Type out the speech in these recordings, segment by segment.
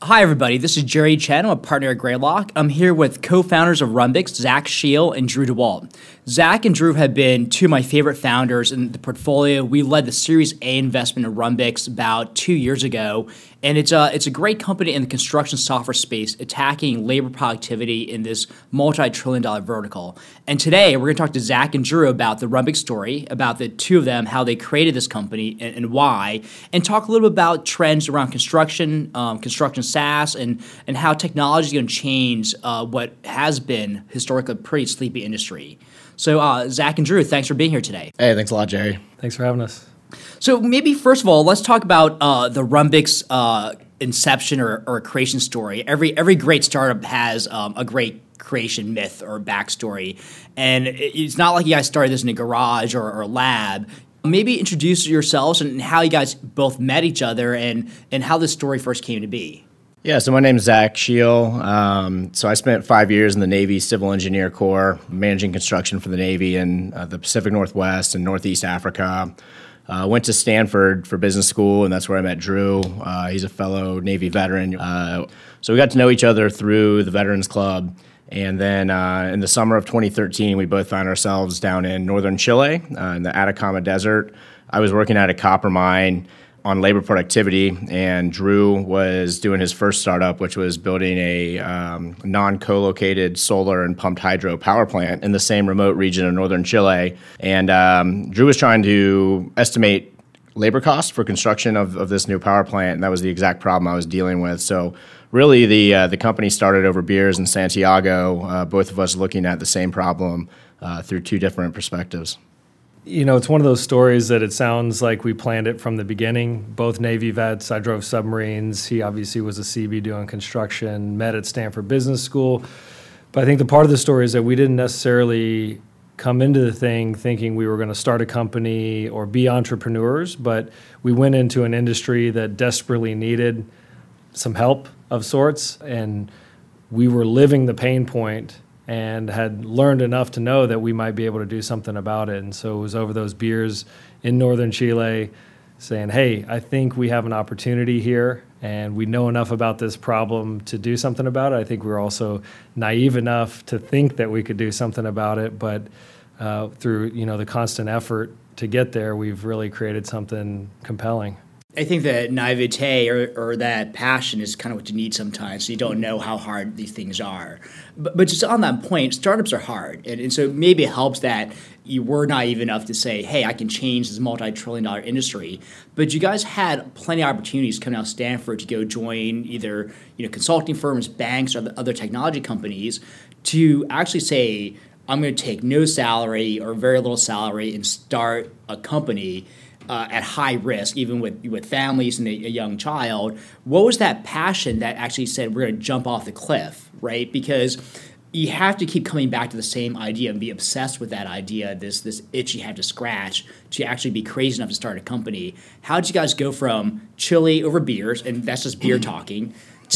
Hi, everybody. This is Jerry Chen. I'm a partner at Greylock. I'm here with co-founders of Runbix, Zach Scheel and Drew DeWalt. Zach and Drew have been two of my favorite founders in the portfolio. We led the Series A investment in Runbix about 2 years ago, and it's a great company in the construction software space, attacking labor productivity in this multi-trillion-dollar vertical. And today, we're going to talk to Zach and Drew about the Runbix story, about the two of them, how they created this company and why, and talk a little bit about trends around construction SaaS, and how technology is going to change what has been historically a pretty sleepy industry. So, Zach and Drew, thanks for being here today. Hey, thanks a lot, Jerry. Thanks for having us. So maybe first of all, let's talk about the Runbix inception or creation story. Every great startup has a great creation myth or backstory, and it's not like you guys started this in a garage or a lab. Maybe introduce yourselves and how you guys both met each other and how this story first came to be. Yeah, so my name is Zach Scheel. So I spent 5 years in the Navy Civil Engineer Corps, managing construction for the Navy in the Pacific Northwest and Northeast Africa. Went to Stanford for business school, and that's where I met Drew. He's a fellow Navy veteran. So we got to know each other through the Veterans Club. And then in the summer of 2013, we both found ourselves down in northern Chile, in the Atacama Desert. I was working at a copper mine on labor productivity, and Drew was doing his first startup, which was building a non-co-located solar and pumped hydro power plant in the same remote region of northern Chile. And Drew was trying to estimate labor costs for construction of this new power plant, and that was the exact problem I was dealing with. So really, the company started over beers in Santiago, both of us looking at the same problem through two different perspectives. You know, it's one of those stories that it sounds like we planned it from the beginning. Both Navy vets. I drove submarines. He obviously was a CB doing construction, met at Stanford Business School. But I think the part of the story is that we didn't necessarily come into the thing thinking we were going to start a company or be entrepreneurs, but we went into an industry that desperately needed some help of sorts, and we were living the pain point and had learned enough to know that we might be able to do something about it. And so it was over those beers in northern Chile saying, hey, I think we have an opportunity here, and we know enough about this problem to do something about it. I think we were also naive enough to think that we could do something about it, but through the constant effort to get there, we've really created something compelling. I think that naivete or that passion is kind of what you need sometimes, so you don't know how hard these things are. But just on that point, startups are hard. And so maybe it helps that you were naive enough to say, hey, I can change this multi-trillion-dollar industry. But you guys had plenty of opportunities coming out of Stanford to go join either consulting firms, banks, or other technology companies to actually say, I'm going to take no salary or very little salary and start a company at high risk, even with families and a young child. What was that passion that actually said we're going to jump off the cliff, right? Because you have to keep coming back to the same idea and be obsessed with that idea, this itch you have to scratch to actually be crazy enough to start a company. How did you guys go from Chile over beers, and that's just beer talking,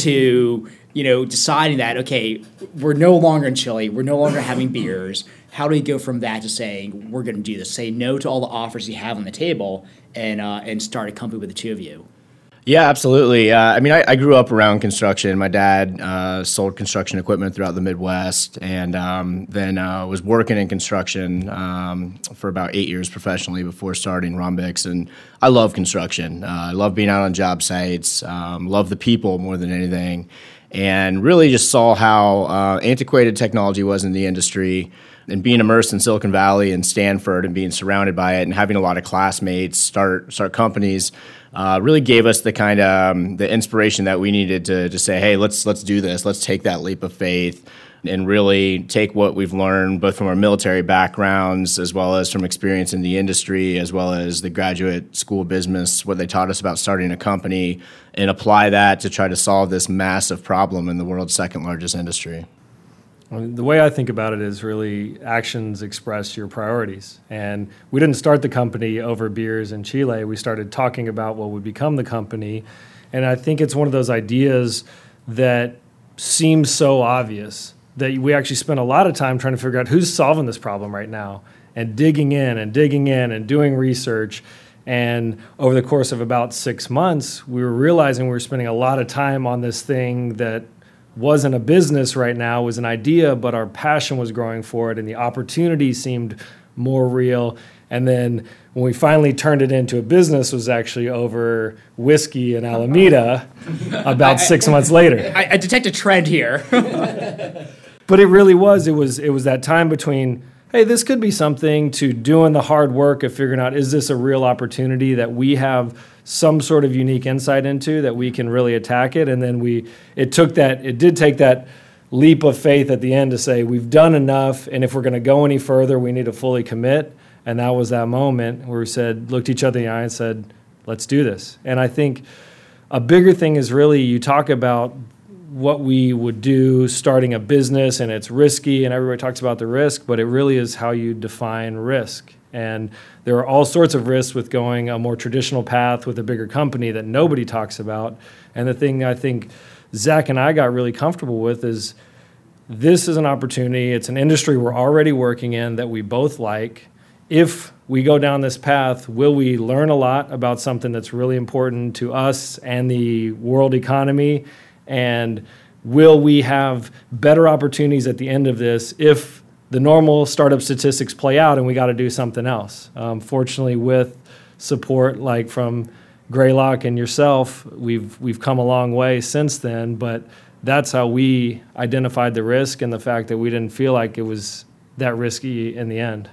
to deciding that, okay, we're no longer in Chile, we're no longer having beers. How do we go from that to saying we're going to do this? Say no to all the offers you have on the table and start a company with the two of you. Yeah, absolutely. I grew up around construction. My dad sold construction equipment throughout the Midwest, and then was working in construction for about 8 years professionally before starting Runbix. And I love construction. I love being out on job sites, love the people more than anything, and really just saw how antiquated technology was in the industry. And being immersed in Silicon Valley and Stanford and being surrounded by it and having a lot of classmates start companies really gave us the kind of the inspiration that we needed to say, hey, let's do this. Let's take that leap of faith and really take what we've learned both from our military backgrounds as well as from experience in the industry as well as the graduate school business, what they taught us about starting a company, and apply that to try to solve this massive problem in the world's second largest industry. The way I think about it is really actions express your priorities. And we didn't start the company over beers in Chile. We started talking about what would become the company. And I think it's one of those ideas that seems so obvious that we actually spent a lot of time trying to figure out who's solving this problem right now and digging in and doing research. And over the course of about 6 months, we were realizing we were spending a lot of time on this thing that wasn't a business right now, it was an idea, but our passion was growing for it and the opportunity seemed more real. And then when we finally turned it into a business, was actually over whiskey in Alameda about 6 months later. I detect a trend here. But it really was. It was that time between, hey, this could be something, to doing the hard work of figuring out, is this a real opportunity that we have some sort of unique insight into that we can really attack it? And then it did take that leap of faith at the end to say, we've done enough, and if we're going to go any further, we need to fully commit. And that was that moment where we looked each other in the eye and said, let's do this. And I think a bigger thing is really, you talk about what we would do starting a business, and it's risky, and everybody talks about the risk, but it really is how you define risk. And there are all sorts of risks with going a more traditional path with a bigger company that nobody talks about. And the thing I think Zach and I got really comfortable with is, this is an opportunity. It's an industry we're already working in that we both like. If we go down this path, will we learn a lot about something that's really important to us and the world economy? And will we have better opportunities at the end of this if the normal startup statistics play out and we got to do something else? Fortunately, with support like from Greylock and yourself, we've come a long way since then, but that's how we identified the risk and the fact that we didn't feel like it was that risky in the end.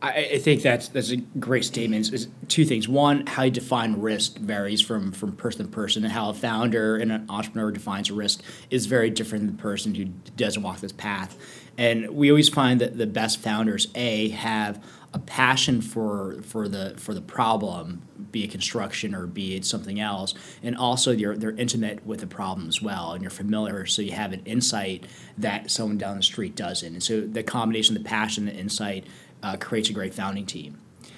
I think that's a great statement. It's two things. One, how you define risk varies from person to person, and how a founder and an entrepreneur defines a risk is very different than the person who doesn't walk this path. And we always find that the best founders, have a passion for the problem, be it construction or be it something else, and also they're intimate with the problem as well, and you're familiar, so you have an insight that someone down the street doesn't. And so the combination of the passion and the insight creates a great founding team.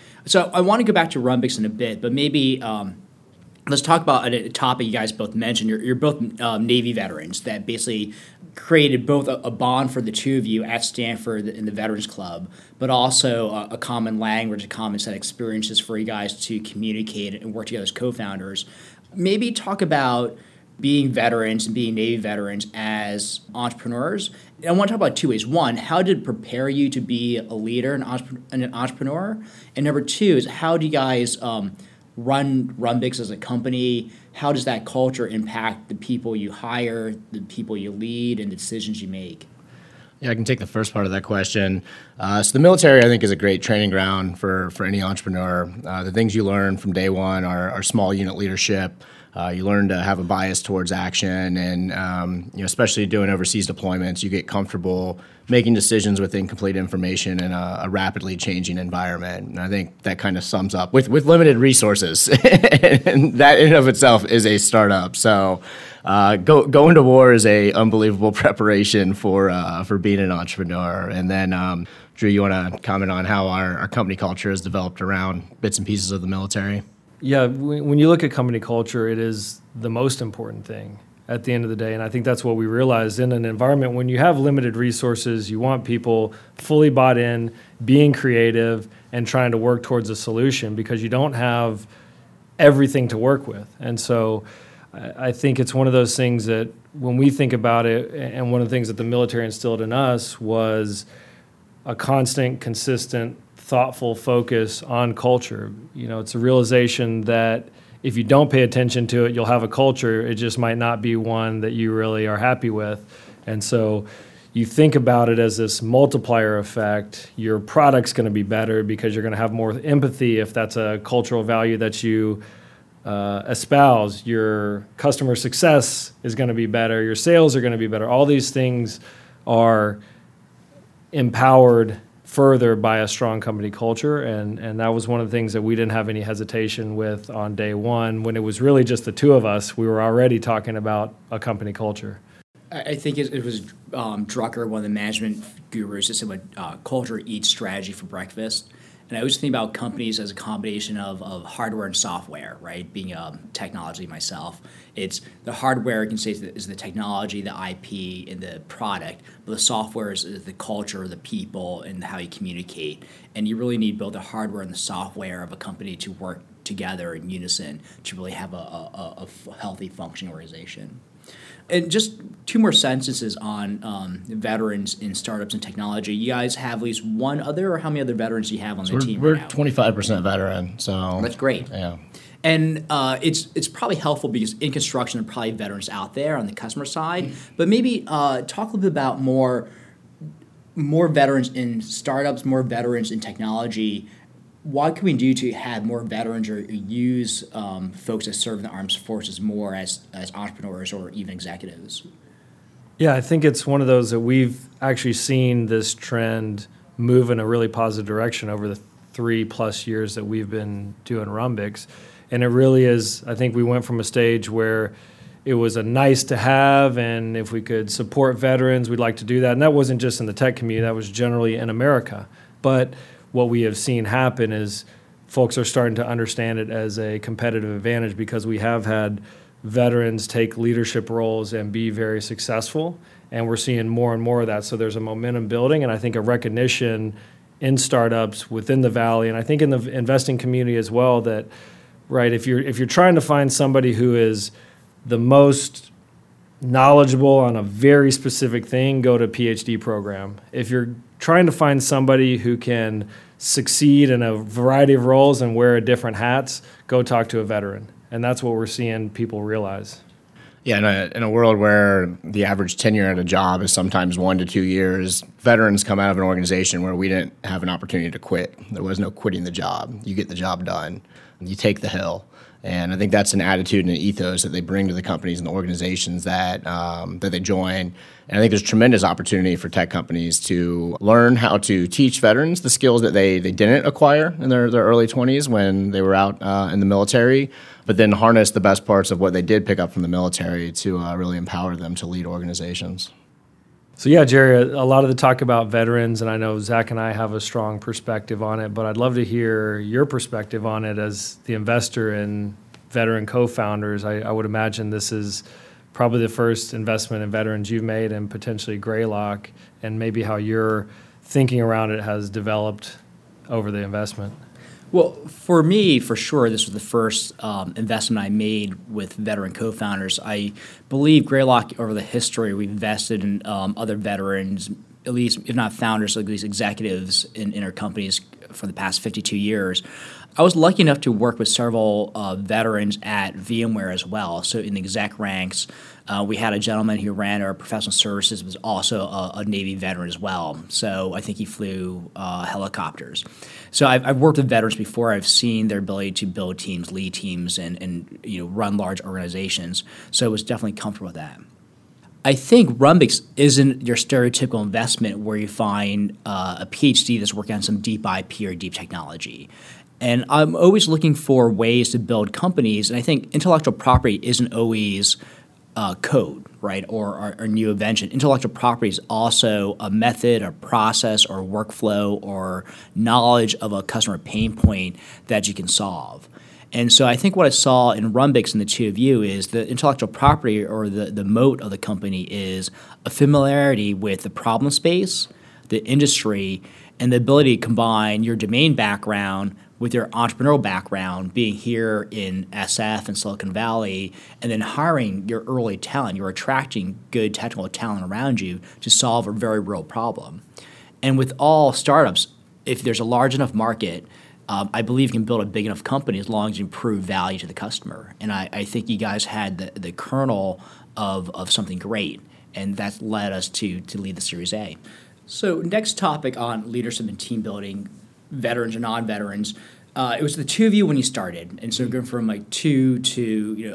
So I want to go back to Runbix in a bit, but maybe let's talk about a topic you guys both mentioned. You're both Navy veterans that basically created both a bond for the two of you at Stanford in the Veterans Club, but also a common language, a common set of experiences for you guys to communicate and work together as co-founders. Maybe talk about being veterans and being Navy veterans as entrepreneurs. And I want to talk about two ways. One, how did it prepare you to be a leader and an entrepreneur? And number two is, how do you guys run Runbix as a company? How does that culture impact the people you hire, the people you lead, and the decisions you make? Yeah, I can take the first part of that question. So the military, I think, is a great training ground for any entrepreneur. The things you learn from day one are small unit leadership. You learn to have a bias towards action, and especially doing overseas deployments, you get comfortable making decisions with incomplete information in a rapidly changing environment. And I think that kind of sums up with limited resources, and that in and of itself is a startup. So going to war is a unbelievable preparation for being an entrepreneur. And then Drew, you want to comment on how our company culture has developed around bits and pieces of the military? Yeah, when you look at company culture, it is the most important thing at the end of the day. And I think that's what we realized in an environment when you have limited resources, you want people fully bought in, being creative, and trying to work towards a solution, because you don't have everything to work with. And so I think it's one of those things that when we think about it, and one of the things that the military instilled in us was a constant, consistent, thoughtful focus on culture. It's a realization that if you don't pay attention to it, you'll have a culture. It just might not be one that you really are happy with. And so you think about it as this multiplier effect. Your product's going to be better because you're going to have more empathy if that's a cultural value that you espouse. Your customer success is going to be better. Your sales are going to be better. All these things are empowered further by a strong company culture, and that was one of the things that we didn't have any hesitation with on day one. When it was really just the two of us, we were already talking about a company culture. I think it was Drucker, one of the management gurus, that said, culture eats strategy for breakfast. And I always think about companies as a combination of hardware and software, right? Being technology myself, it's the hardware, you can say, is the technology, the IP, and the product, but the software is the culture, the people, and how you communicate. And you really need both the hardware and the software of a company to work together in unison to really have a healthy, functioning organization. And just two more sentences on veterans in startups and technology. You guys have at least one other, or how many other veterans do you have on the team We're right now? 25% veteran, so That's great. yeah. And it's probably helpful because in construction, there are probably veterans out there on the customer side. But maybe talk a little bit about more veterans in startups, more veterans in technology. What can we do to have more veterans or use folks that serve in the armed forces more as entrepreneurs or even executives? Yeah, I think it's one of those that we've actually seen this trend move in a really positive direction over the 3+ years that we've been doing Runbix. And it really is, I think we went from a stage where it was a nice to have, and if we could support veterans, we'd like to do that. And that wasn't just in the tech community, that was generally in America. But what we have seen happen is folks are starting to understand it as a competitive advantage because we have had veterans take leadership roles and be very successful, and we're seeing more and more of that. So there's a momentum building, and I think a recognition in startups within the Valley, and I think in the investing community as well, that right, if you're trying to find somebody who is the most knowledgeable on a very specific thing, go to a PhD program. If you're trying to find somebody who can succeed in a variety of roles and wear different hats, go talk to a veteran. And that's what we're seeing people realize. Yeah, in a world where the average tenure at a job is sometimes 1 to 2 years, veterans come out of an organization where we didn't have an opportunity to quit. There was no quitting the job. You get the job done. You take the hill. And I think that's an attitude and an ethos that they bring to the companies and the organizations that they join. And I think there's tremendous opportunity for tech companies to learn how to teach veterans the skills that they didn't acquire in their early 20s when they were out in the military, but then harness the best parts of what they did pick up from the military to really empower them to lead organizations. So yeah, Jerry, a lot of the talk about veterans, and I know Zach and I have a strong perspective on it, but I'd love to hear your perspective on it as the investor and veteran co-founders. I would imagine this is probably the first investment in veterans you've made, and potentially Greylock, and maybe how your thinking around it has developed over the investment. Well, for me, for sure, this was the first investment I made with veteran co-founders. I believe Greylock, over the history, we've invested in other veterans, at least, if not founders, at least executives in our companies for the past 52 years. I was lucky enough to work with several veterans at VMware as well. So in the exec ranks, we had a gentleman who ran our professional services, was also a Navy veteran as well. So I think he flew helicopters. So I've worked with veterans before. I've seen their ability to build teams, lead teams, and run large organizations. So I was definitely comfortable with that. I think Runbix isn't your stereotypical investment where you find a PhD that's working on some deep IP or deep technology. And I'm always looking for ways to build companies, and I think intellectual property isn't always code, right, or new invention. Intellectual property is also a method, a process, or workflow, or knowledge of a customer pain point that you can solve. And so I think what I saw in Runbix and the two of you is the intellectual property, or the moat of the company, is a familiarity with the problem space, the industry, and the ability to combine your domain background with your entrepreneurial background, being here in SF and Silicon Valley, and then hiring your early talent. You're attracting good technical talent around you to solve a very real problem. And with all startups, if there's a large enough market, I believe you can build a big enough company as long as you prove value to the customer. And I think you guys had the kernel of something great, and that led us to lead the Series A. So next topic on leadership and team building, veterans or non-veterans. It was the two of you when you started, and so going from like 2 to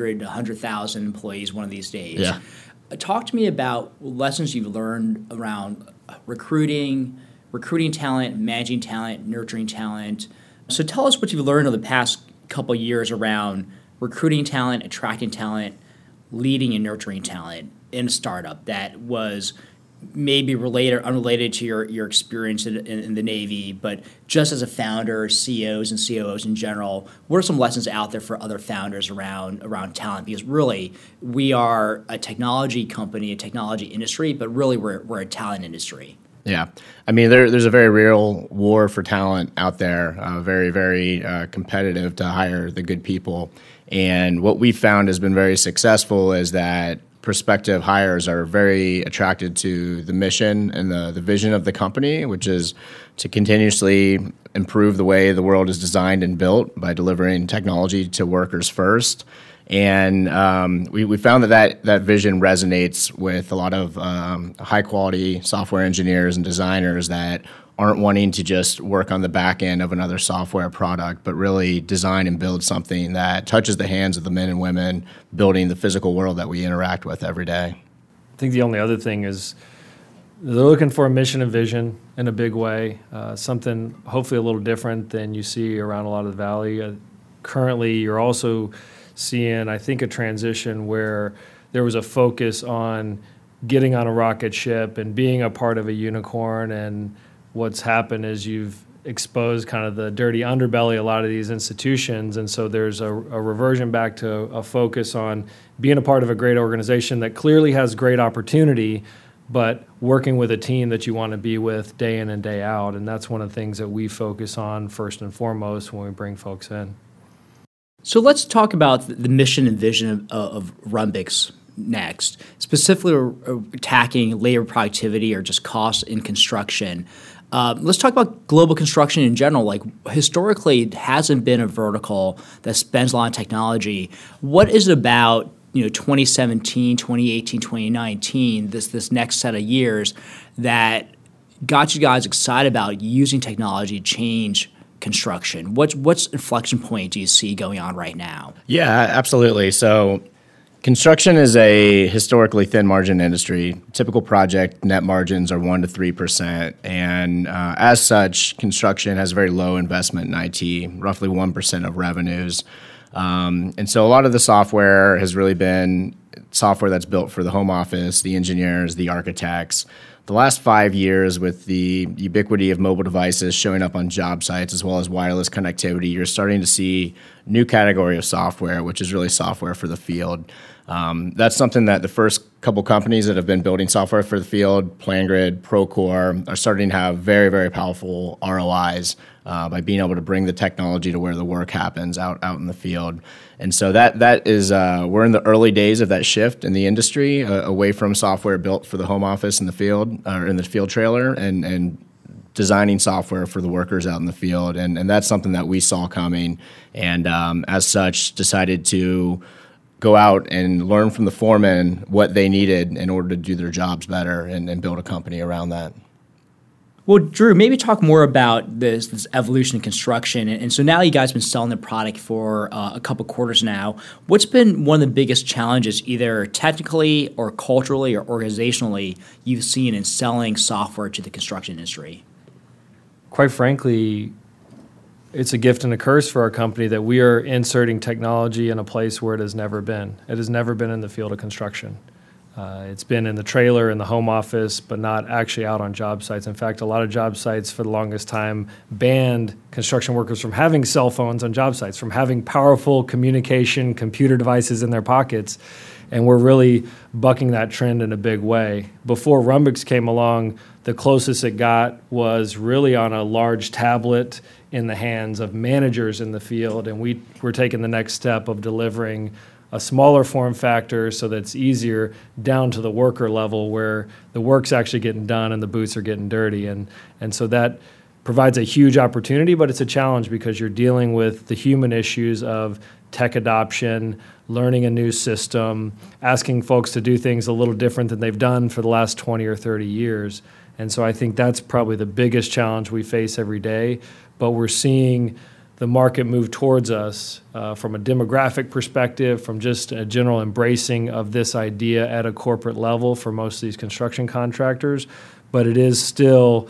100,000 employees one of these days. Yeah. Talk to me about lessons you've learned around recruiting talent, managing talent, nurturing talent. So tell us what you've learned over the past couple of years around recruiting talent, attracting talent, leading and nurturing talent in a startup that was maybe related or unrelated to your experience in the Navy, but just as a founder, CEOs and COOs in general, what are some lessons out there for other founders around talent? Because really, we are a technology company, a technology industry, but really we're a talent industry. Yeah. I mean, there's a very real war for talent out there, very, very competitive to hire the good people. And what we found has been very successful is that prospective hires are very attracted to the mission and the vision of the company, which is to continuously improve the way the world is designed and built by delivering technology to workers first. And we found that vision resonates with a lot of high-quality software engineers and designers that aren't wanting to just work on the back end of another software product, but really design and build something that touches the hands of the men and women building the physical world that we interact with every day. I think the only other thing is they're looking for a mission and vision in a big way, something hopefully a little different than you see around a lot of the Valley. Currently, you're also seeing, I think, a transition where there was a focus on getting on a rocket ship and being a part of a unicorn, and what's happened is you've exposed kind of the dirty underbelly of a lot of these institutions, and so there's a reversion back to a focus on being a part of a great organization that clearly has great opportunity, but working with a team that you want to be with day in and day out, and that's one of the things that we focus on first and foremost when we bring folks in. So let's talk about the mission and vision of Runbix next, specifically attacking labor productivity or just costs in construction. Let's talk about global construction in general. Like, historically, it hasn't been a vertical that spends a lot on technology. What is it about 2017, 2018, 2019, this next set of years that got you guys excited about using technology to change construction? What's inflection point do you see going on right now? Yeah, absolutely. So construction is a historically thin margin industry. Typical project net margins are 1% to 3%. And as such, construction has very low investment in IT, roughly 1% of revenues. And so a lot of the software has really been software that's built for the home office, the engineers, the architects. The last 5 years, with the ubiquity of mobile devices showing up on job sites as well as wireless connectivity, you're starting to see a new category of software, which is really software for the field. That's something that the first couple companies that have been building software for the field, PlanGrid, Procore, are starting to have very, very powerful ROIs by being able to bring the technology to where the work happens out in the field. And so that is we're in the early days of that shift in the industry away from software built for the home office in the field or in the field trailer and designing software for the workers out in the field. And that's something that we saw coming, and as such decided to go out and learn from the foremen what they needed in order to do their jobs better and build a company around that. Well, Drew, maybe talk more about this evolution in construction. And so now you guys have been selling the product for a couple quarters now. What's been one of the biggest challenges, either technically or culturally or organizationally, you've seen in selling software to the construction industry? Quite frankly, it's a gift and a curse for our company that we are inserting technology in a place where it has never been. It has never been in the field of construction. It's been in the trailer, in the home office, but not actually out on job sites. In fact, a lot of job sites for the longest time banned construction workers from having cell phones on job sites, from having powerful communication, computer devices in their pockets. And we're really bucking that trend in a big way. Before Runbix came along, the closest it got was really on a large tablet in the hands of managers in the field. And we're taking the next step of delivering a smaller form factor so that it's easier down to the worker level where the work's actually getting done and the boots are getting dirty. And so that provides a huge opportunity, but it's a challenge because you're dealing with the human issues of tech adoption, learning a new system, asking folks to do things a little different than they've done for the last 20 or 30 years. And so I think that's probably the biggest challenge we face every day, but we're seeing the market move towards us from a demographic perspective, from just a general embracing of this idea at a corporate level for most of these construction contractors. But it is still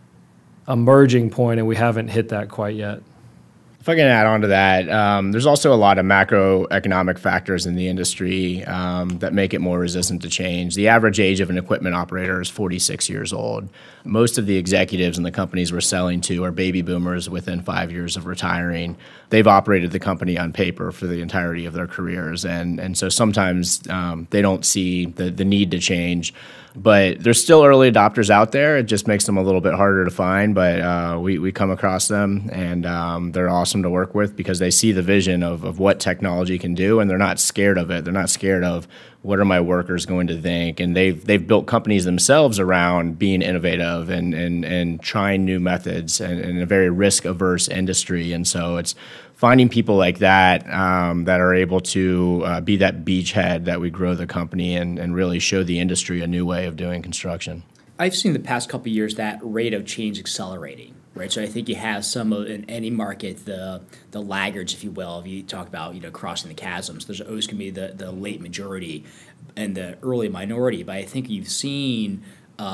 a merging point, and we haven't hit that quite yet. If I can add on to that, there's also a lot of macroeconomic factors in the industry that make it more resistant to change. The average age of an equipment operator is 46 years old. Most of the executives in the companies we're selling to are baby boomers within 5 years of retiring. They've operated the company on paper for the entirety of their careers, and so sometimes they don't see the need to change. But there's still early adopters out there. It just makes them a little bit harder to find, but we come across them, and they're awesome to work with because they see the vision of what technology can do, and they're not scared of it. They're not scared of what are my workers going to think, and they've built companies themselves around being innovative and trying new methods in a very risk-averse industry. And so it's finding people like that that are able to be that beachhead that we grow the company and really show the industry a new way of doing construction. I've seen the past couple of years that rate of change accelerating, right? So I think you have some of, in any market, the laggards, if you will. If you talk about crossing the chasms, there's always going to be the late majority and the early minority. But I think you've seen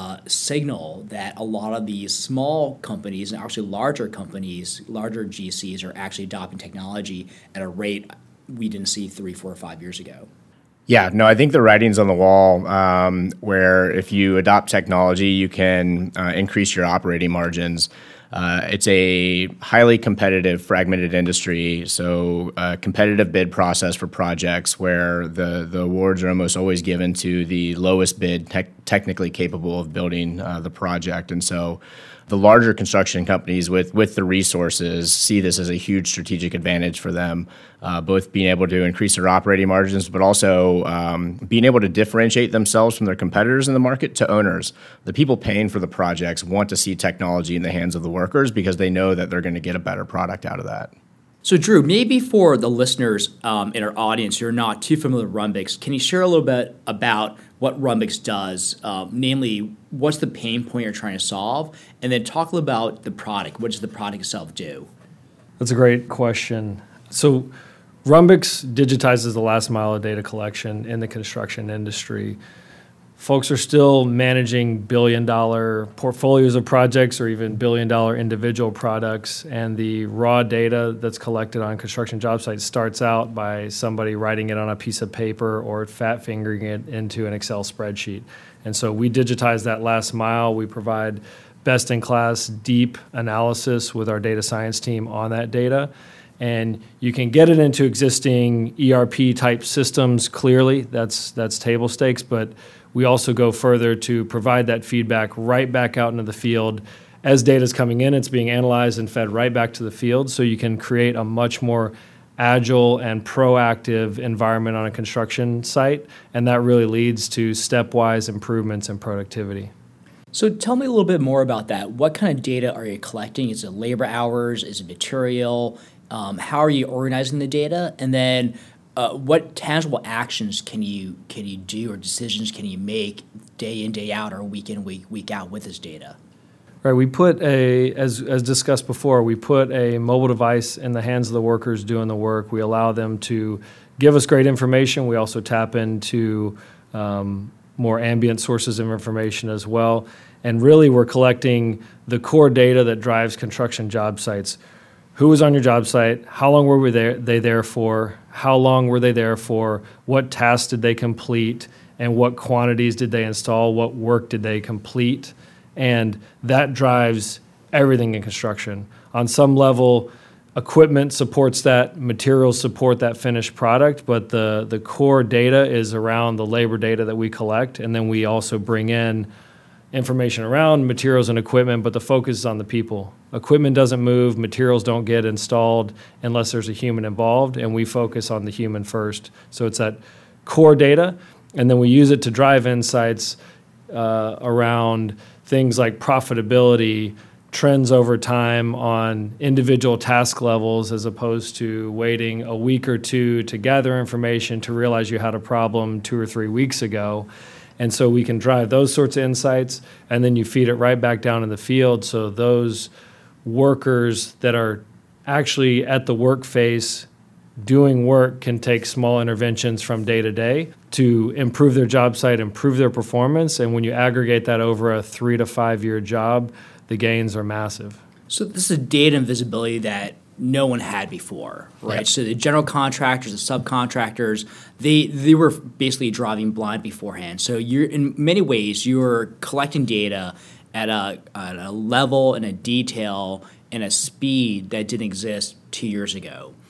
signal that a lot of these small companies and actually larger companies, larger GCs, are actually adopting technology at a rate we didn't see 3, 4, or 5 years ago. Yeah, no, I think the writing's on the wall where if you adopt technology, you can increase your operating margins. It's a highly competitive, fragmented industry, so a competitive bid process for projects where the awards are almost always given to the lowest bid technically capable of building the project. And so the larger construction companies with the resources see this as a huge strategic advantage for them, both being able to increase their operating margins, but also being able to differentiate themselves from their competitors in the market to owners. The people paying for the projects want to see technology in the hands of the workers because they know that they're going to get a better product out of that. So, Drew, maybe for the listeners in our audience who are not too familiar with Runbix, can you share a little bit about what Runbix does, namely what's the pain point you're trying to solve, and then talk a little about the product. What does the product itself do? That's a great question. So Runbix digitizes the last mile of data collection in the construction industry. Folks are still managing billion-dollar portfolios of projects or even billion-dollar individual products, and the raw data that's collected on construction job sites starts out by somebody writing it on a piece of paper or fat-fingering it into an Excel spreadsheet. And so we digitize that last mile. We provide best-in-class deep analysis with our data science team on that data. And you can get it into existing ERP-type systems clearly. That's table stakes, but we also go further to provide that feedback right back out into the field. As data is coming in, it's being analyzed and fed right back to the field, so you can create a much more agile and proactive environment on a construction site, and that really leads to stepwise improvements in productivity. So tell me a little bit more about that. What kind of data are you collecting? Is it labor hours? Is it material? How are you organizing the data? And then what tangible actions can you do or decisions can you make day in, day out, or week in, week out with this data? Right, we put as discussed before, we put a mobile device in the hands of the workers doing the work. We allow them to give us great information. We also tap into more ambient sources of information as well. And really, we're collecting the core data that drives construction job sites. Who was on your job site? How long were they there for? How long were they there for? What tasks did they complete? And what quantities did they install? What work did they complete? And that drives everything in construction. On some level, equipment supports that, materials support that finished product, but the core data is around the labor data that we collect, and then we also bring in information around materials and equipment, but the focus is on the people. Equipment doesn't move, materials don't get installed unless there's a human involved, and we focus on the human first. So it's that core data, and then we use it to drive insights around things like profitability, trends over time on individual task levels, as opposed to waiting a week or two to gather information to realize you had a problem 2 or 3 weeks ago. And so we can drive those sorts of insights, and then you feed it right back down in the field, so those workers that are actually at the work face doing work can take small interventions from day to day to improve their job site, improve their performance, and when you aggregate that over a 3 to 5 year job, the gains are massive. So this is data and visibility that no one had before, right? Yep. So the general contractors, the subcontractors, they were basically driving blind beforehand. So you're, in many ways, you're collecting data at a level and a detail and a speed that didn't exist 2 years ago.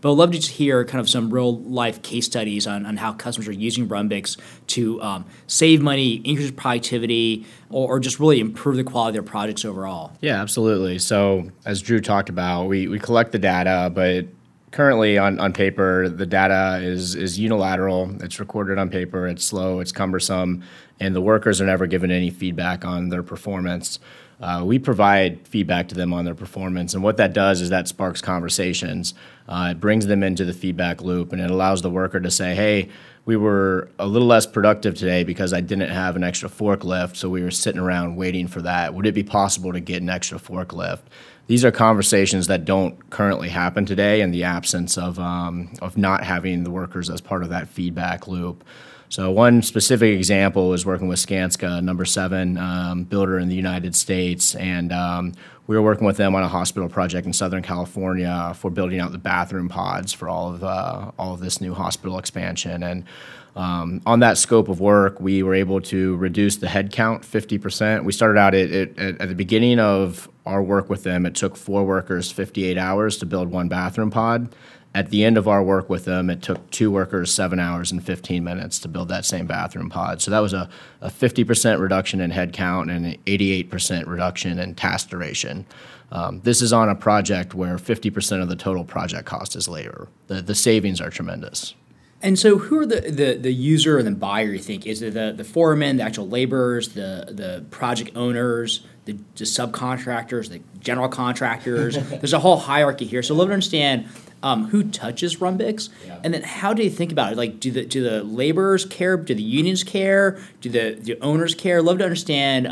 But I'd love to just hear kind of some real life case studies on how customers are using Runbix to save money, increase productivity, or just really improve the quality of their projects overall. Yeah, absolutely. So as Drew talked about, we collect the data, but currently on paper, the data is unilateral. It's recorded on paper. It's slow. It's cumbersome. And the workers are never given any feedback on their performance. We provide feedback to them on their performance. And what that does is that sparks conversations. It brings them into the feedback loop, and it allows the worker to say, hey, we were a little less productive today because I didn't have an extra forklift, so we were sitting around waiting for that. Would it be possible to get an extra forklift? These are conversations that don't currently happen today in the absence of not having the workers as part of that feedback loop. So one specific example is working with Skanska, number 7 builder in the United States, and we were working with them on a hospital project in Southern California for building out the bathroom pods for all of this new hospital expansion. And on that scope of work, we were able to reduce the headcount 50%. We started out at the beginning of our work with them. It took 4 workers 58 hours to build 1 bathroom pod. At the end of our work with them, it took 2 workers 7 hours and 15 minutes to build that same bathroom pod. So that was a 50% reduction in headcount and an 88% reduction in task duration. This is on a project where 50% of the total project cost is labor. The savings are tremendous. And so who are the user and the buyer, you think? Is it the foreman, the actual laborers, the project owners, the subcontractors, the general contractors? There's a whole hierarchy here. So I'd love to understand who touches Runbix, and then how do you think about it? Like, do the laborers care? Do the unions care? Do the owners care? I'd love to understand.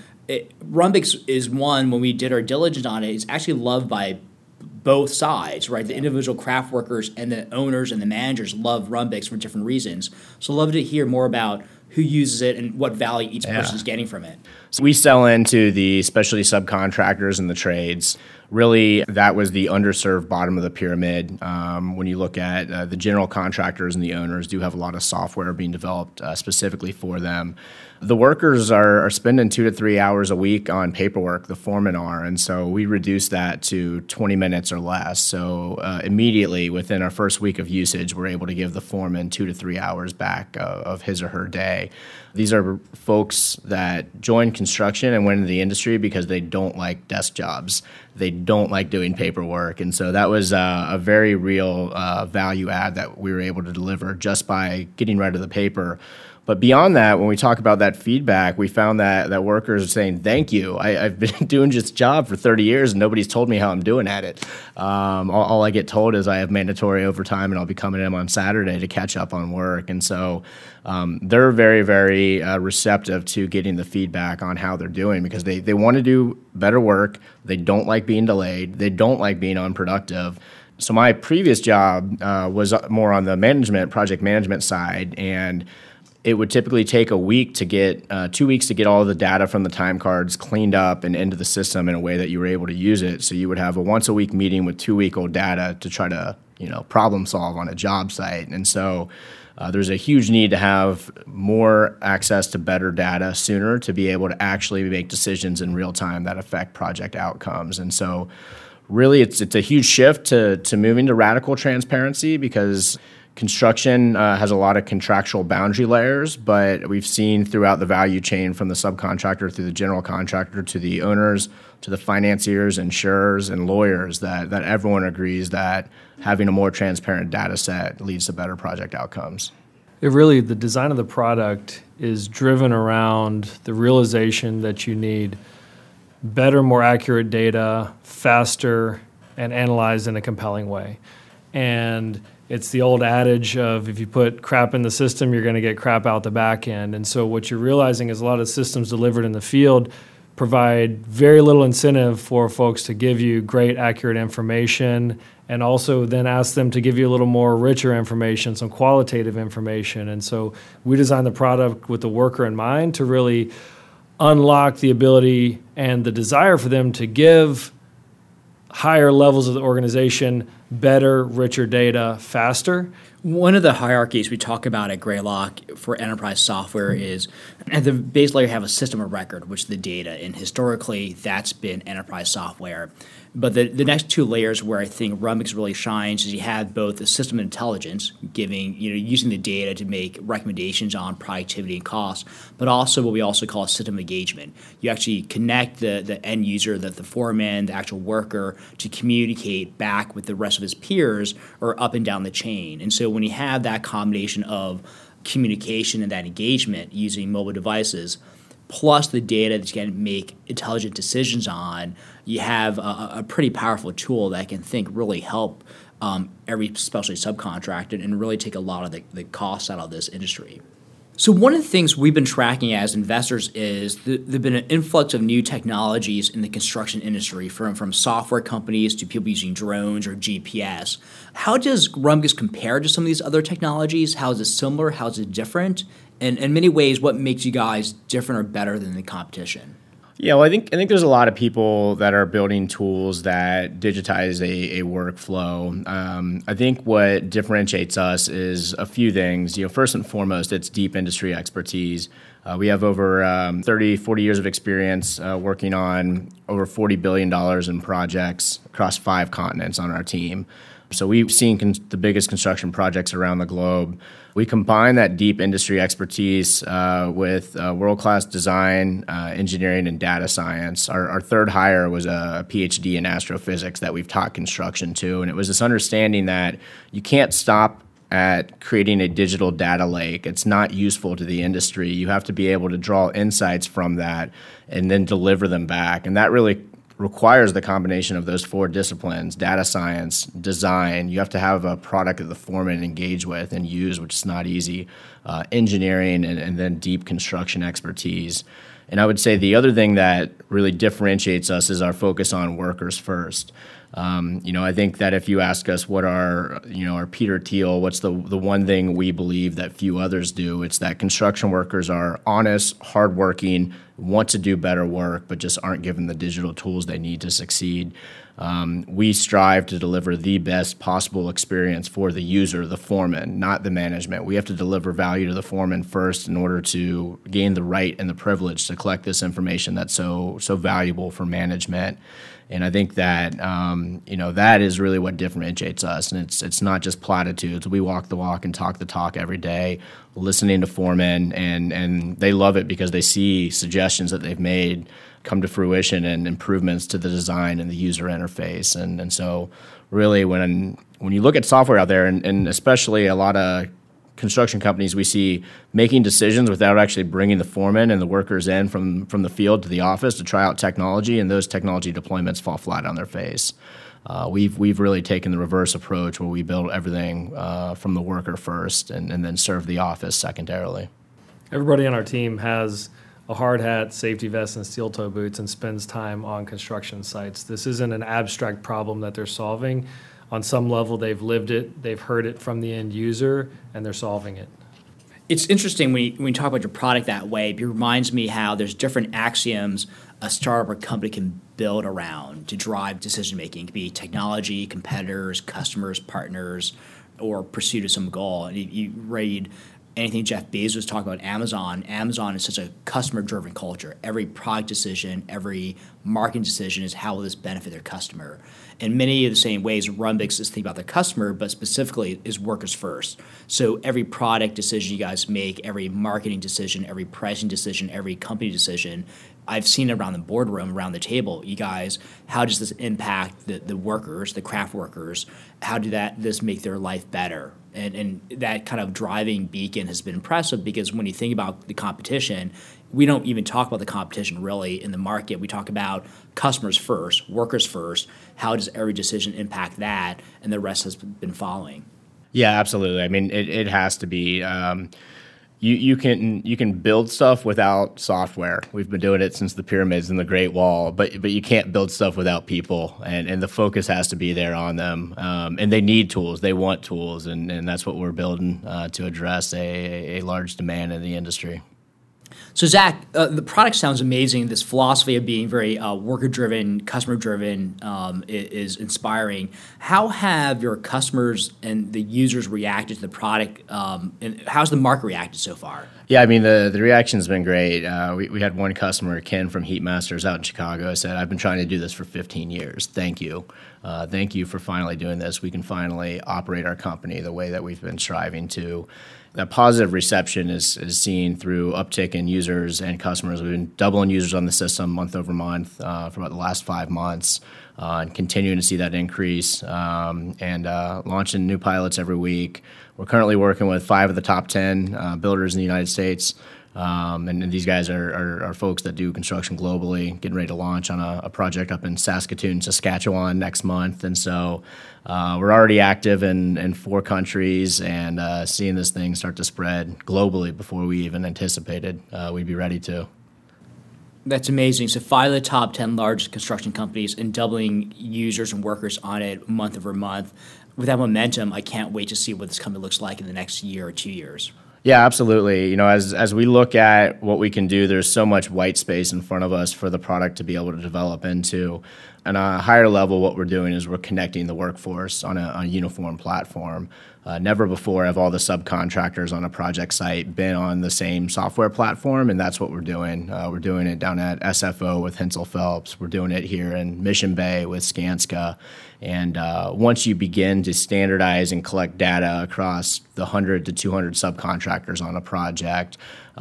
Runbix is one, when we did our diligence on it, it's actually loved by both sides, right? The individual craft workers and the owners and the managers love Runbix for different reasons. So I'd love to hear more about who uses it and what value each person is getting from it. So we sell into the specialty subcontractors and the trades. Really, that was the underserved bottom of the pyramid. When you look at the general contractors and the owners do have a lot of software being developed specifically for them. The workers are spending 2 to 3 hours a week on paperwork, the foremen are, and so we reduced that to 20 minutes or less. So immediately within our first week of usage, we're able to give the foreman 2 to 3 hours back of his or her day. These are folks that joined construction and went into the industry because they don't like desk jobs. They don't like doing paperwork. And so that was a very real value add that we were able to deliver just by getting rid of the paper. But beyond that, when we talk about that feedback, we found that workers are saying, thank you. I've been doing this job for 30 years and nobody's told me how I'm doing at it. All I get told is I have mandatory overtime and I'll be coming in on Saturday to catch up on work. And so they're very, very receptive to getting the feedback on how they're doing because they want to do better work. They don't like being delayed. They don't like being unproductive. So my previous job was more on the project management side, and it would typically take a week to get 2 weeks to get all of the data from the time cards cleaned up and into the system in a way that you were able to use it. So you would have a once a week meeting with 2-week-old data to try to problem solve on a job site. And so there's a huge need to have more access to better data sooner to be able to actually make decisions in real time that affect project outcomes. And so really it's a huge shift to moving to radical transparency because construction has a lot of contractual boundary layers, but we've seen throughout the value chain from the subcontractor through the general contractor to the owners to the financiers, insurers, and lawyers that everyone agrees that having a more transparent data set leads to better project outcomes. The design of the product is driven around the realization that you need better, more accurate data, faster, and analyzed in a compelling way. And it's the old adage of if you put crap in the system, you're going to get crap out the back end. And so what you're realizing is a lot of systems delivered in the field provide very little incentive for folks to give you great, accurate information, and also then ask them to give you a little more richer information, some qualitative information. And so we designed the product with the worker in mind to really unlock the ability and the desire for them to give higher levels of the organization better, richer data faster. One of the hierarchies we talk about at Greylock for enterprise software is at the base layer you have a system of record, which is the data, and historically that's been enterprise software. But the next two layers where I think Runbix really shines is you have both the system of intelligence, using the data to make recommendations on productivity and cost, but also what we also call system engagement. You actually connect the end user, the foreman, the actual worker, to communicate back with the rest of his peers or up and down the chain. And so when you have that combination of communication and that engagement using mobile devices, plus the data that you can make intelligent decisions on, you have a pretty powerful tool that can really help every especially subcontractor and really take a lot of the costs out of this industry. So one of the things we've been tracking as investors is there's been an influx of new technologies in the construction industry, from software companies to people using drones or GPS. How does Runbix compare to some of these other technologies? How is it similar? How is it different? And in many ways, what makes you guys different or better than the competition? Yeah, well, I think there's a lot of people that are building tools that digitize a workflow. I think what differentiates us is a few things. First and foremost, it's deep industry expertise. We have over 30, 40 years of experience working on over $40 billion in projects across 5 continents on our team. So we've seen the biggest construction projects around the globe. We combine that deep industry expertise with world-class design, engineering, and data science. Our third hire was a PhD in astrophysics that we've taught construction to, and it was this understanding that you can't stop at creating a digital data lake. It's not useful to the industry. You have to be able to draw insights from that and then deliver them back, and that really requires the combination of those 4 disciplines: data science, design. You have to have a product that the foreman engage with and use, which is not easy, engineering, and then deep construction expertise. And I would say the other thing that really differentiates us is our focus on workers first. I think that if you ask us what our Peter Thiel, what's the one thing we believe that few others do, it's that construction workers are honest, hardworking, want to do better work, but just aren't given the digital tools they need to succeed. We strive to deliver the best possible experience for the user, the foreman, not the management. We have to deliver value to the foreman first in order to gain the right and the privilege to collect this information that's so valuable for management. And I think that that is really what differentiates us. And it's not just platitudes. We walk the walk and talk the talk every day, listening to foremen, and they love it because they see suggestions that they've made come to fruition and improvements to the design and the user interface. And so really when you look at software out there, and especially a lot of construction companies we see making decisions without actually bringing the foreman and the workers in from the field to the office to try out technology, and those technology deployments fall flat on their face. We've really taken the reverse approach where we build everything from the worker first and then serve the office secondarily. Everybody on our team has a hard hat, safety vest, and steel toe boots and spends time on construction sites. This isn't an abstract problem that they're solving. On some level, they've lived it, they've heard it from the end user, and they're solving it. It's interesting when you talk about your product that way. It reminds me how there's different axioms a startup or company can build around to drive decision-making. It could be technology, competitors, customers, partners, or pursuit of some goal. And you read anything Jeff Bezos talked about Amazon is such a customer-driven culture. Every product decision, every marketing decision is how will this benefit their customer. In many of the same ways, Runbix is thinking about the customer, but specifically is workers first. So every product decision you guys make, every marketing decision, every pricing decision, every company decision, I've seen it around the boardroom, around the table. You guys, how does this impact the workers, the craft workers? How this make their life better? And that kind of driving beacon has been impressive because when you think about the competition, we don't even talk about the competition really in the market. We talk about customers first, workers first. How does every decision impact that? And the rest has been following. Yeah, absolutely. I mean, it has to be. You can build stuff without software. We've been doing it since the pyramids and the Great Wall, but you can't build stuff without people, and the focus has to be there on them. And they need tools, they want tools, and that's what we're building to address a large demand in the industry. So Zach, the product sounds amazing. This philosophy of being very worker-driven, customer-driven is inspiring. How have your customers and the users reacted to the product, and how's the market reacted so far? Yeah, I mean, the reaction's been great. We had one customer, Ken from Heatmasters out in Chicago, said, "I've been trying to do this for 15 years. Thank you. Thank you for finally doing this. We can finally operate our company the way that we've been striving to." That positive reception is seen through uptick in users and customers. We've been doubling users on the system month over month for about the last 5 months, and continuing to see that increase, and launching new pilots every week. We're currently working with 5 of the top 10 builders in the United States, and these guys are folks that do construction globally, getting ready to launch on a project up in Saskatoon, Saskatchewan next month. And so we're already active in 4 countries, and seeing this thing start to spread globally before we even anticipated we'd be ready to. That's amazing. So 5 of the top 10 largest construction companies and doubling users and workers on it month over month. With that momentum, I can't wait to see what this company looks like in the next year or 2 years. Yeah, absolutely. You know, as we look at what we can do, there's so much white space in front of us for the product to be able to develop into. On a higher level, what we're doing is we're connecting the workforce on a uniform platform. Never before have all the subcontractors on a project site been on the same software platform, and that's what we're doing. We're doing it down at SFO with Hensel Phelps. We're doing it here in Mission Bay with Skanska. And once you begin to standardize and collect data across the 100 to 200 subcontractors on a project,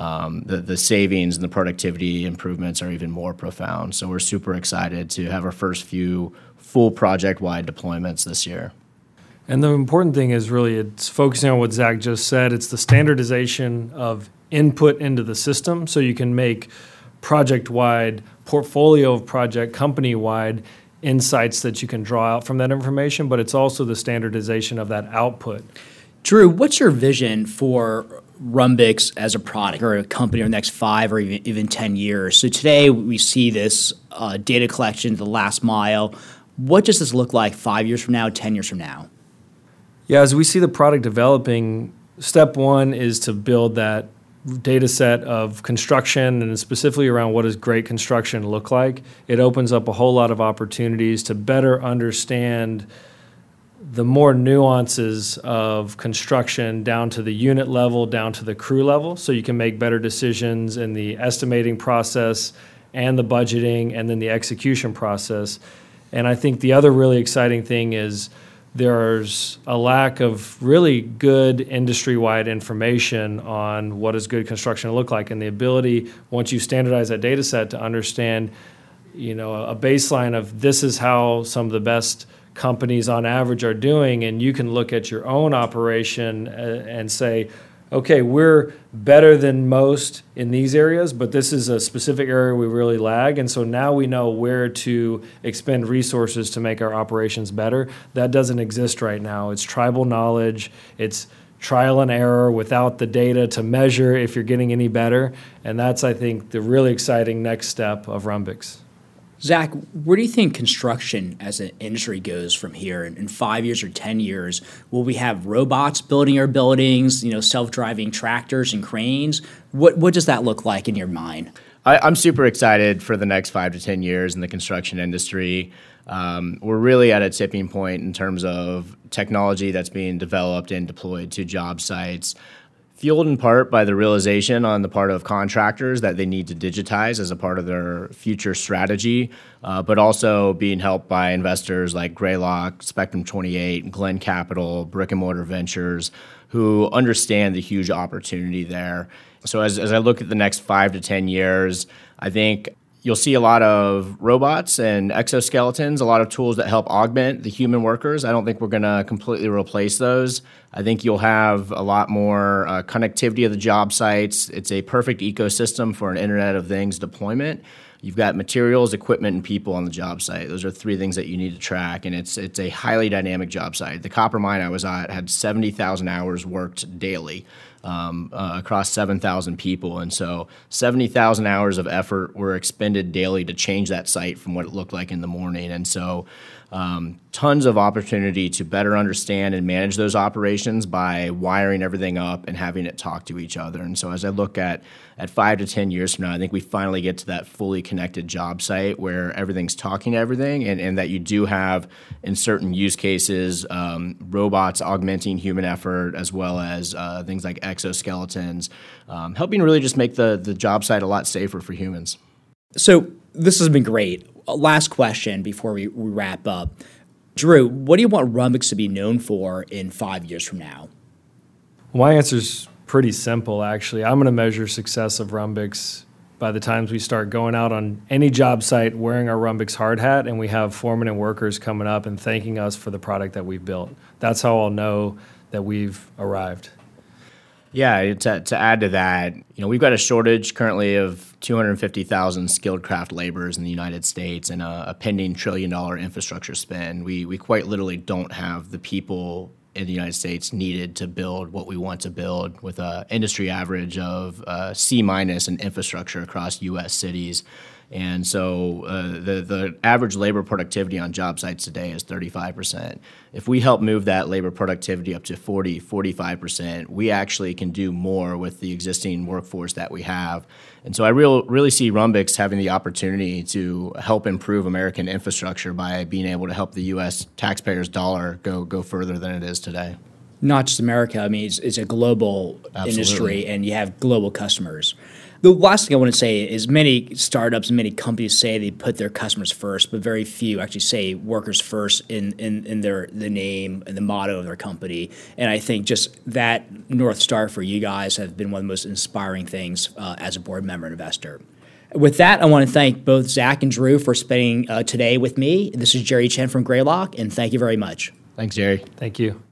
the savings and the productivity improvements are even more profound. So we're super excited to have our first few full project-wide deployments this year. And the important thing is really it's focusing on what Zach just said. It's the standardization of input into the system so you can make project-wide, portfolio of project, company-wide insights that you can draw out from that information, but it's also the standardization of that output. Drew, what's your vision for Runbix as a product or a company over the next 5 or even 10 years? So today we see this data collection, the last mile. What does this look like 5 years from now, 10 years from now? Yeah, as we see the product developing, step one is to build that data set of construction and specifically around what does great construction look like. It opens up a whole lot of opportunities to better understand the more nuances of construction down to the unit level, down to the crew level, so you can make better decisions in the estimating process and the budgeting and then the execution process. And I think the other really exciting thing is there's a lack of really good industry-wide information on what does good construction look like, and the ability, once you standardize that data set, to understand, you know, a baseline of this is how some of the best companies on average are doing, and you can look at your own operation and say, okay, we're better than most in these areas, but this is a specific area we really lag, and so now we know where to expend resources to make our operations better. That doesn't exist right now. It's tribal knowledge. It's trial and error without the data to measure if you're getting any better, and that's, I think, the really exciting next step of Runbix. Zach, where do you think construction as an industry goes from here in 5 years or 10 years? Will we have robots building our buildings, self-driving tractors and cranes? What does that look like in your mind? I'm super excited for the next 5 to 10 years in the construction industry. We're really at a tipping point in terms of technology that's being developed and deployed to job sites, fueled in part by the realization on the part of contractors that they need to digitize as a part of their future strategy, but also being helped by investors like Greylock, Spectrum 28, Glen Capital, Brick and Mortar Ventures, who understand the huge opportunity there. So as I look at the next 5 to 10 years, I think you'll see a lot of robots and exoskeletons, a lot of tools that help augment the human workers. I don't think we're going to completely replace those. I think you'll have a lot more connectivity of the job sites. It's a perfect ecosystem for an Internet of Things deployment. You've got materials, equipment, and people on the job site. Those are 3 things that you need to track, and it's a highly dynamic job site. The copper mine I was at had 70,000 hours worked daily. across 7,000 people. And so 70,000 hours of effort were expended daily to change that site from what it looked like in the morning. And so tons of opportunity to better understand and manage those operations by wiring everything up and having it talk to each other. And so as I look at 5 to 10 years from now, I think we finally get to that fully connected job site where everything's talking to everything, and that you do have, in certain use cases, robots augmenting human effort, as well as things like exoskeletons, helping really just make the job site a lot safer for humans. So this has been great. Last question before we wrap up. Drew, what do you want Runbix to be known for in 5 years from now? My answer's pretty simple, actually. I'm going to measure success of Runbix by the times we start going out on any job site wearing our Runbix hard hat, and we have foremen and workers coming up and thanking us for the product that we've built. That's how I'll know that we've arrived. Yeah, to add to that, we've got a shortage currently of 250,000 skilled craft laborers in the United States and a pending $1 trillion infrastructure spend. We quite literally don't have the people in the United States needed to build what we want to build, with an industry average of C- in infrastructure across U.S. cities. And so the average labor productivity on job sites today is 35%. If we help move that labor productivity up to 40, 45%, we actually can do more with the existing workforce that we have. And so I really see Runbix having the opportunity to help improve American infrastructure by being able to help the U.S. taxpayers' dollar go further than it is today. Not just America. I mean, it's a global Absolutely. industry, and you have global customers. The last thing I want to say is many startups and many companies say they put their customers first, but very few actually say workers first in the name and the motto of their company. And I think just that North Star for you guys have been one of the most inspiring things as a board member and investor. With that, I want to thank both Zach and Drew for spending today with me. This is Jerry Chen from Greylock, and thank you very much. Thanks, Jerry. Thank you.